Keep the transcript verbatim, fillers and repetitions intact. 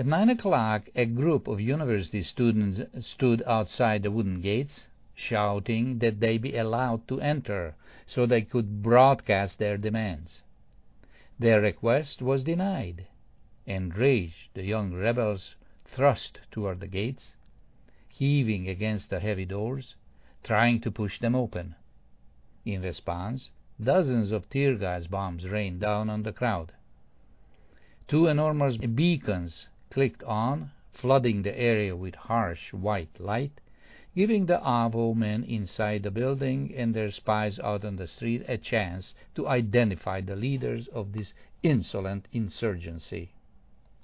At nine o'clock, a group of university students stood outside the wooden gates, shouting that they be allowed to enter so they could broadcast their demands. Their request was denied. Enraged, the young rebels thrust toward the gates, heaving against the heavy doors, trying to push them open. In response, dozens of tear gas bombs rained down on the crowd. Two enormous beacons clicked on, flooding the area with harsh white light, giving the AWO men inside the building and their spies out on the street a chance to identify the leaders of this insolent insurgency.